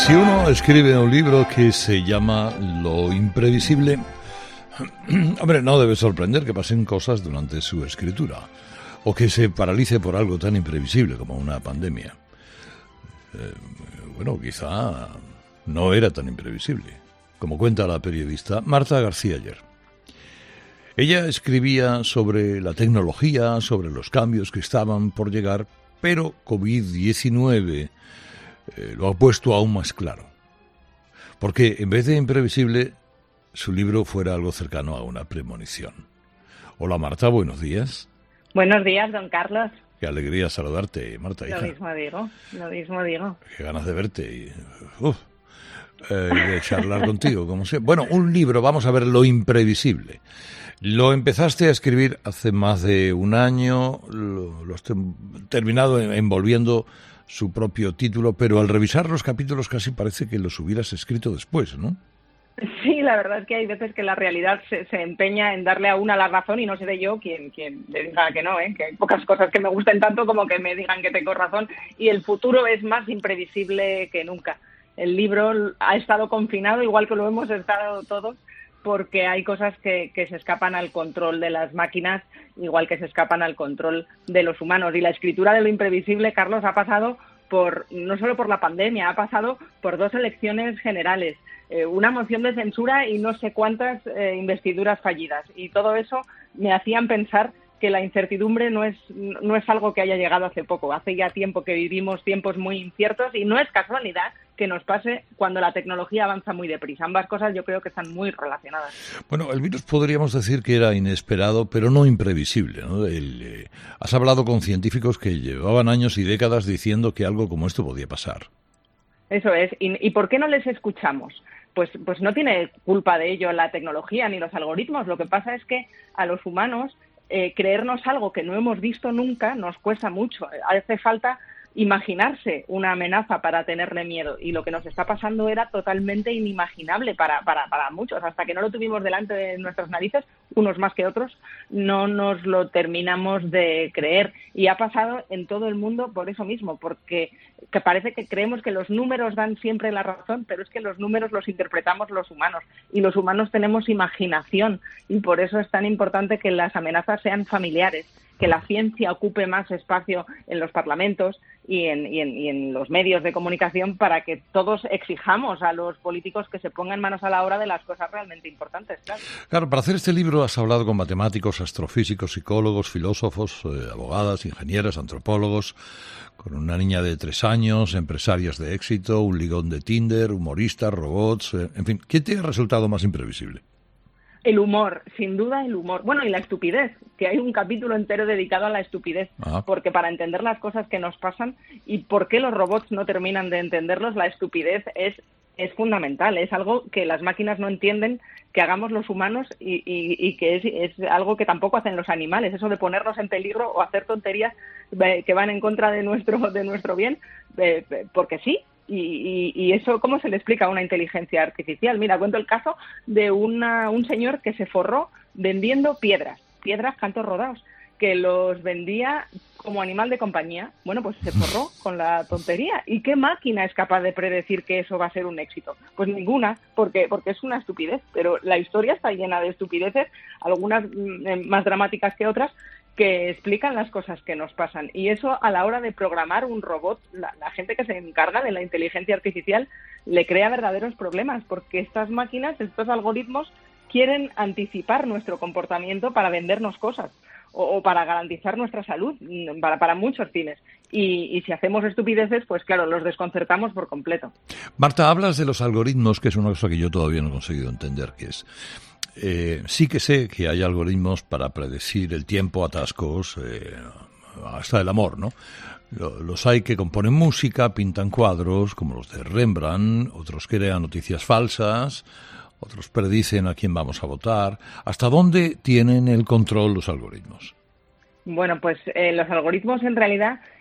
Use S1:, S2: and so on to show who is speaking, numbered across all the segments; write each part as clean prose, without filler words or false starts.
S1: Si uno escribe un libro que se llama Lo imprevisible, hombre, no debe sorprender que pasen cosas durante su escritura o que se paralice por algo tan imprevisible como una pandemia. Bueno, quizá no era tan imprevisible, como cuenta la periodista Marta García ayer. Ella escribía sobre la tecnología, sobre los cambios que estaban por llegar, pero COVID-19 lo ha puesto aún más claro. Porque en vez de imprevisible, su libro fuera algo cercano a una premonición. Hola Marta, buenos días.
S2: Buenos días, don Carlos.
S1: Qué alegría saludarte, Marta, hija.
S2: Lo mismo digo.
S1: Qué ganas de verte y de charlar contigo, como siempre. Bueno, un libro, vamos a ver, Lo imprevisible. Lo empezaste a escribir hace más de un año, lo has terminado envolviendo su propio título, pero al revisar los capítulos casi parece que los hubieras escrito después, ¿no?
S2: Sí, la verdad es que hay veces que la realidad se empeña en darle a una la razón y no seré yo quien le diga que no, que hay pocas cosas que me gusten tanto como que me digan que tengo razón, y el futuro es más imprevisible que nunca. El libro ha estado confinado, igual que lo hemos estado todos, porque hay cosas que se escapan al control de las máquinas, igual que se escapan al control de los humanos. Y la escritura de Lo imprevisible, Carlos, ha pasado no solo por la pandemia, ha pasado por 2 elecciones generales, una moción de censura y no sé cuántas investiduras fallidas. Y todo eso me hacían pensar que la incertidumbre no es algo que haya llegado hace poco. Hace ya tiempo que vivimos tiempos muy inciertos y no es casualidad que nos pase cuando la tecnología avanza muy deprisa. Ambas cosas yo creo que están muy relacionadas.
S1: Bueno, el virus podríamos decir que era inesperado, pero no imprevisible, ¿no? Has hablado con científicos que llevaban años y décadas diciendo que algo como esto podía pasar.
S2: Eso es. ¿Y por qué no les escuchamos? Pues no tiene culpa de ello la tecnología ni los algoritmos. Lo que pasa es que a los humanos creernos algo que no hemos visto nunca nos cuesta mucho. Hace falta imaginarse una amenaza para tenerle miedo, y lo que nos está pasando era totalmente inimaginable para muchos. Hasta que no lo tuvimos delante de nuestras narices, unos más que otros, no nos lo terminamos de creer, y ha pasado en todo el mundo por eso mismo, porque que parece que creemos que los números dan siempre la razón, pero es que los números los interpretamos los humanos, y los humanos tenemos imaginación, y por eso es tan importante que las amenazas sean familiares, que la ciencia ocupe más espacio en los parlamentos y en los medios de comunicación, para que todos exijamos a los políticos que se pongan manos a la obra de las cosas realmente importantes.
S1: Claro, para hacer este libro has hablado con matemáticos, astrofísicos, psicólogos, filósofos, abogadas, ingenieros, antropólogos, con una niña de 3 años, empresarias de éxito, un ligón de Tinder, humoristas, robots, en fin. ¿Qué te ha resultado más imprevisible?
S2: El humor, sin duda el humor. Bueno, y la estupidez, que hay un capítulo entero dedicado a la estupidez, porque para entender las cosas que nos pasan y por qué los robots no terminan de entenderlos, la estupidez es fundamental, es algo que las máquinas no entienden que hagamos los humanos y que es algo que tampoco hacen los animales, eso de ponernos en peligro o hacer tonterías que van en contra de nuestro bien, porque sí. Y eso, ¿cómo se le explica a una inteligencia artificial? Mira, cuento el caso de un señor que se forró vendiendo piedras, cantos rodados, que los vendía como animal de compañía. Bueno, pues se forró con la tontería. ¿Y qué máquina es capaz de predecir que eso va a ser un éxito? Pues ninguna, porque es una estupidez. Pero la historia está llena de estupideces, algunas más dramáticas que otras, que explican las cosas que nos pasan. Y eso, a la hora de programar un robot, la gente que se encarga de la inteligencia artificial le crea verdaderos problemas, porque estas máquinas, estos algoritmos, quieren anticipar nuestro comportamiento para vendernos cosas o para garantizar nuestra salud, para muchos fines. Y si hacemos estupideces, pues claro, los desconcertamos por completo.
S1: Marta, hablas de los algoritmos, que es una cosa que yo todavía no he conseguido entender qué es. Sí que sé que hay algoritmos para predecir el tiempo, atascos, hasta el amor, ¿no? Los hay que componen música, pintan cuadros, como los de Rembrandt, otros crean noticias falsas, otros predicen a quién vamos a votar. ¿Hasta dónde tienen el control los algoritmos?
S2: Bueno, pues los algoritmos en realidad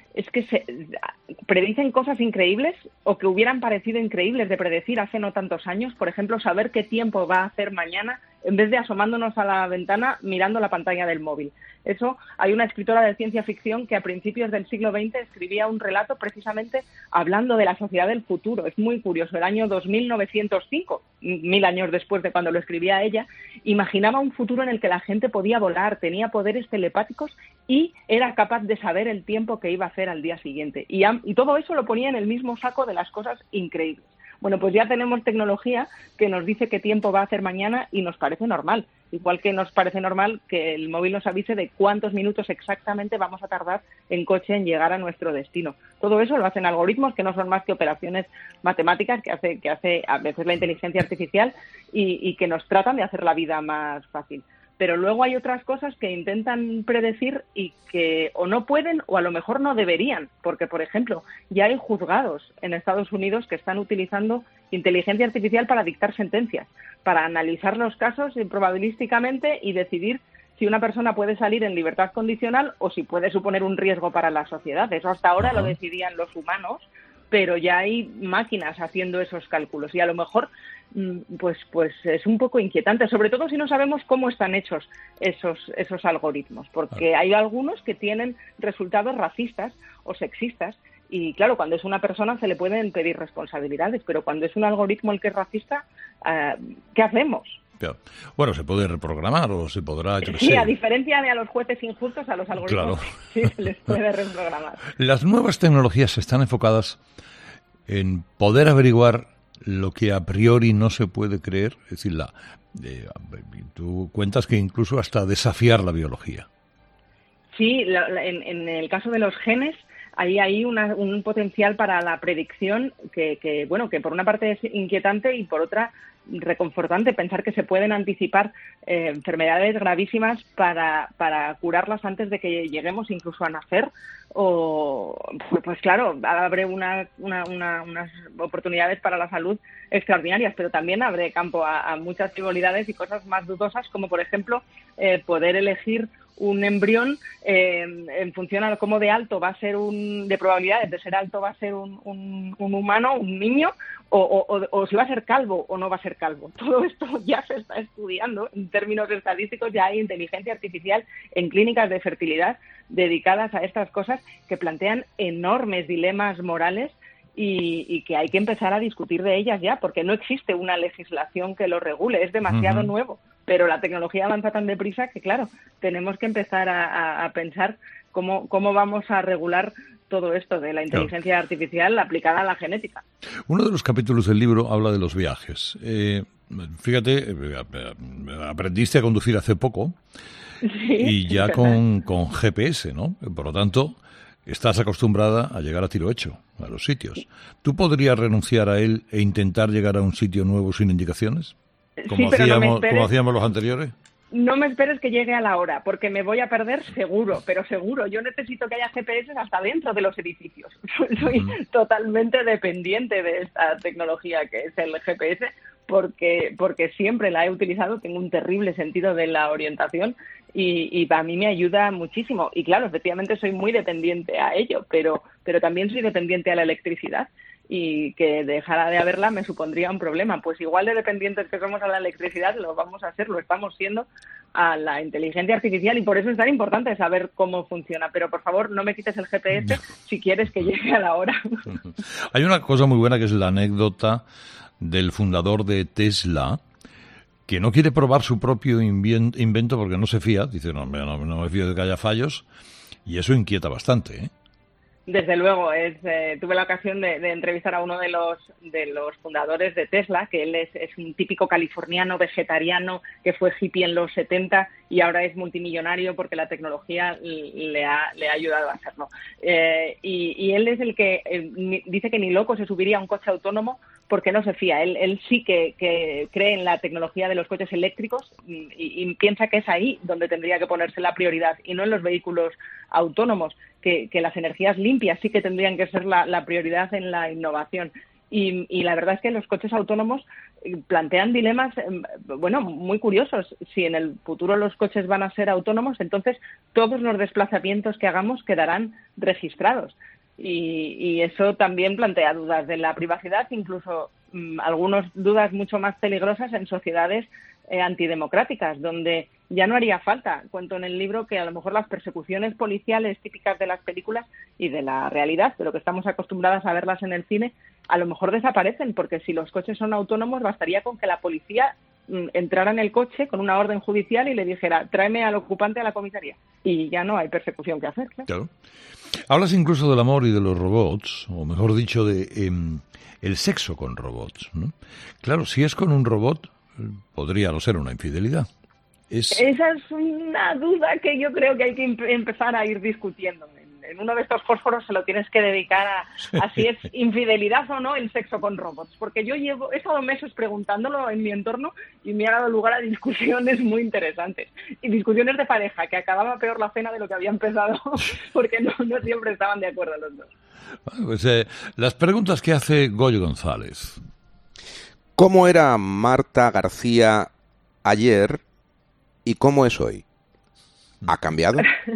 S2: es que predicen cosas increíbles o que hubieran parecido increíbles de predecir hace no tantos años. Por ejemplo, saber qué tiempo va a hacer mañana en vez de asomándonos a la ventana mirando la pantalla del móvil. Eso, hay una escritora de ciencia ficción que a principios del siglo XX escribía un relato precisamente hablando de la sociedad del futuro. Es muy curioso. El año 2905, 1000 años después de cuando lo escribía ella, imaginaba un futuro en el que la gente podía volar, tenía poderes telepáticos y era capaz de saber el tiempo que iba a hacer al día siguiente. Y todo eso lo ponía en el mismo saco de las cosas increíbles. Bueno, pues ya tenemos tecnología que nos dice qué tiempo va a hacer mañana y nos parece normal. Igual que nos parece normal que el móvil nos avise de cuántos minutos exactamente vamos a tardar en coche en llegar a nuestro destino. Todo eso lo hacen algoritmos que no son más que operaciones matemáticas que hace a veces la inteligencia artificial y que nos tratan de hacer la vida más fácil. Pero luego hay otras cosas que intentan predecir y que o no pueden o a lo mejor no deberían, porque, por ejemplo, ya hay juzgados en Estados Unidos que están utilizando inteligencia artificial para dictar sentencias, para analizar los casos probabilísticamente y decidir si una persona puede salir en libertad condicional o si puede suponer un riesgo para la sociedad. Eso hasta ahora lo decidían los humanos, pero ya hay máquinas haciendo esos cálculos y a lo mejor pues es un poco inquietante, sobre todo si no sabemos cómo están hechos esos algoritmos, porque hay algunos que tienen resultados racistas o sexistas y claro, cuando es una persona se le pueden pedir responsabilidades, pero cuando es un algoritmo el que es racista, ¿qué hacemos?
S1: Bueno, se puede reprogramar o se podrá...
S2: Sí, a diferencia de a los jueces injustos, a los algoritmos sí se les puede reprogramar.
S1: Las nuevas tecnologías están enfocadas en poder averiguar lo que a priori no se puede creer, es decir, tú cuentas que incluso hasta desafiar la biología.
S2: Sí, en el caso de los genes, ahí hay un potencial para la predicción que por una parte es inquietante y por otra reconfortante pensar que se pueden anticipar enfermedades gravísimas para curarlas antes de que lleguemos incluso a nacer o pues claro, abre unas oportunidades para la salud extraordinarias, pero también abre campo a muchas frivolidades y cosas más dudosas como por ejemplo poder elegir un embrión en función a cómo de alto va a ser de probabilidades de ser alto va a ser un humano, un niño, o si va a ser calvo o no va a ser calvo. Todo esto ya se está estudiando en términos estadísticos, ya hay inteligencia artificial en clínicas de fertilidad dedicadas a estas cosas que plantean enormes dilemas morales y que hay que empezar a discutir de ellas ya, porque no existe una legislación que lo regule, es demasiado nuevo. Pero la tecnología avanza tan deprisa que, claro, tenemos que empezar a pensar cómo vamos a regular todo esto de la inteligencia artificial aplicada a la genética.
S1: Uno de los capítulos del libro habla de los viajes. Fíjate, aprendiste a conducir hace poco y ya con GPS, ¿no? Por lo tanto, estás acostumbrada a llegar a tiro hecho a los sitios. ¿Tú podrías renunciar a él e intentar llegar a un sitio nuevo sin indicaciones? Como hacíamos los anteriores.
S2: No me esperes que llegue a la hora, porque me voy a perder seguro, pero seguro. Yo necesito que haya GPS hasta dentro de los edificios. Soy totalmente dependiente de esta tecnología que es el GPS, porque siempre la he utilizado, tengo un terrible sentido de la orientación y a mí me ayuda muchísimo. Y claro, efectivamente soy muy dependiente a ello, pero también soy dependiente a la electricidad. Y que dejara de haberla me supondría un problema. Pues igual de dependientes que somos a la electricidad, lo estamos siendo a la inteligencia artificial y por eso es tan importante saber cómo funciona. Pero por favor, no me quites el GPS si quieres que llegue a la hora.
S1: Hay una cosa muy buena que es la anécdota del fundador de Tesla, que no quiere probar su propio invento porque no se fía. Dice, no me fío de que haya fallos, y eso inquieta bastante, ¿eh?
S2: Desde luego, tuve la ocasión de entrevistar a uno de los fundadores de Tesla, que él es un típico californiano vegetariano que fue hippie en los 70 y ahora es multimillonario porque la tecnología le ha ayudado a hacerlo. Y él es el que dice que ni loco se subiría a un coche autónomo porque no se fía. Él sí que cree en la tecnología de los coches eléctricos y piensa que es ahí donde tendría que ponerse la prioridad y no en los vehículos autónomos, que las energías limpias sí que tendrían que ser la prioridad en la innovación. Y la verdad es que los coches autónomos plantean dilemas, muy curiosos. Si en el futuro los coches van a ser autónomos, entonces todos los desplazamientos que hagamos quedarán registrados. Y eso también plantea dudas de la privacidad, incluso algunas dudas mucho más peligrosas en sociedades antidemocráticas, donde ya no haría falta. Cuento en el libro que a lo mejor las persecuciones policiales típicas de las películas y de la realidad, pero que estamos acostumbradas a verlas en el cine, a lo mejor desaparecen, porque si los coches son autónomos bastaría con que la policía entrara en el coche con una orden judicial y le dijera, tráeme al ocupante a la comisaría. Y ya no hay persecución que hacer.
S1: Claro. Hablas incluso del amor y de los robots, o mejor dicho, de el sexo con robots, ¿no? Claro, si es con un robot, podría no ser una infidelidad.
S2: Esa es una duda que yo creo que hay que empezar a ir discutiendo. En uno de estos fósforos se lo tienes que dedicar a si es infidelidad o no el sexo con robots. Porque he estado meses preguntándolo en mi entorno y me ha dado lugar a discusiones muy interesantes. Y discusiones de pareja, que acababa peor la cena de lo que había empezado, porque no siempre estaban de acuerdo los dos.
S1: Pues, las preguntas que hace Goyo González.
S3: ¿Cómo era Marta García ayer y cómo es hoy? ¿Ha cambiado?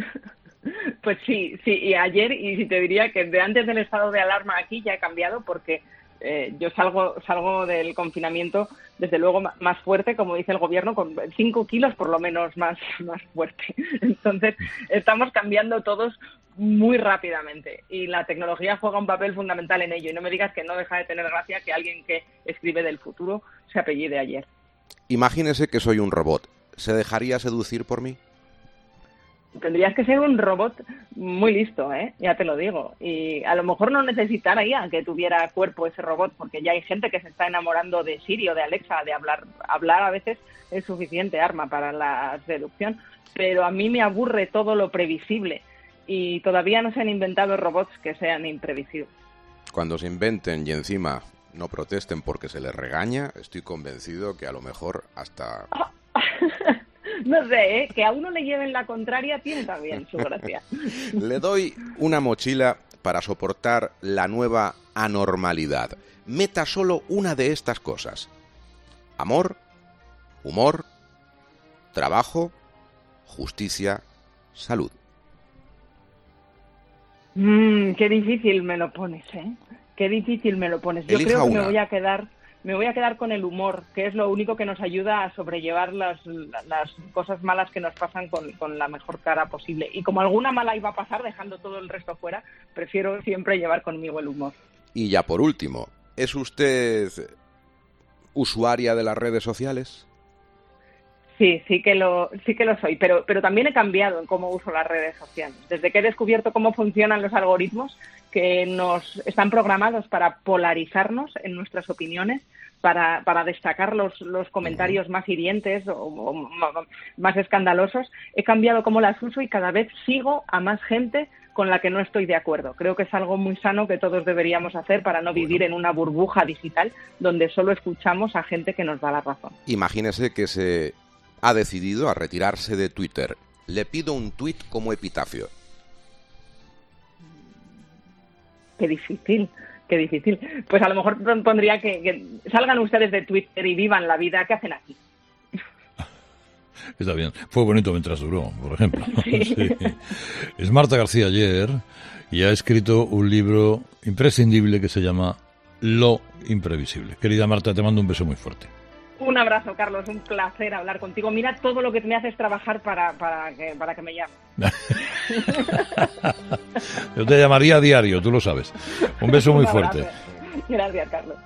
S2: Pues sí, y ayer, y si te diría que de antes del estado de alarma aquí ya ha cambiado, porque yo salgo del confinamiento, desde luego, más fuerte, como dice el gobierno, con 5 kilos por lo menos más fuerte. Entonces, estamos cambiando todos muy rápidamente y la tecnología juega un papel fundamental en ello. Y no me digas que no deja de tener gracia que alguien que escribe del futuro se apellide ayer.
S3: Imagínese que soy un robot. ¿Se dejaría seducir por mí?
S2: Tendrías que ser un robot muy listo, ya te lo digo. Y a lo mejor no necesitaría que tuviera cuerpo ese robot, porque ya hay gente que se está enamorando de Siri o de Alexa, de hablar. Hablar a veces es suficiente arma para la seducción, pero a mí me aburre todo lo previsible y todavía no se han inventado robots que sean imprevisibles.
S3: Cuando se inventen y encima no protesten porque se les regaña, estoy convencido que a lo mejor hasta...
S2: No sé, que a uno le lleven la contraria tiene también su gracia.
S3: Le doy una mochila para soportar la nueva anormalidad. Meta solo una de estas cosas: amor, humor, trabajo, justicia, salud.
S2: Qué difícil me lo pones, Qué difícil me lo pones. Yo creo que me voy a quedar con el humor, que es lo único que nos ayuda a sobrellevar las cosas malas que nos pasan con la mejor cara posible. Y como alguna mala iba a pasar, dejando todo el resto fuera, prefiero siempre llevar conmigo el humor.
S3: Y ya por último, ¿es usted usuaria de las redes sociales?
S2: Sí que lo soy, pero también he cambiado en cómo uso las redes sociales. Desde que he descubierto cómo funcionan los algoritmos, que nos están programados para polarizarnos en nuestras opiniones, para destacar los comentarios más hirientes o más escandalosos, he cambiado cómo las uso y cada vez sigo a más gente con la que no estoy de acuerdo. Creo que es algo muy sano que todos deberíamos hacer para no vivir en una burbuja digital donde solo escuchamos a gente que nos da la razón.
S3: Imagínese que se ha decidido a retirarse de Twitter. Le pido un tuit como epitafio.
S2: Qué difícil. Pues a lo mejor pondría que salgan ustedes de Twitter y vivan la vida que hacen aquí.
S1: Está bien. Fue bonito mientras duró, por ejemplo.
S2: Sí.
S1: Sí. Es Marta García Aller y ha escrito un libro imprescindible que se llama Lo imprevisible. Querida Marta, te mando un beso muy fuerte.
S2: Un abrazo, Carlos, un placer hablar contigo. Mira todo lo que me haces trabajar para que me llames.
S1: Yo te llamaría a diario, tú lo sabes. Un beso muy fuerte.
S2: Gracias, Carlos.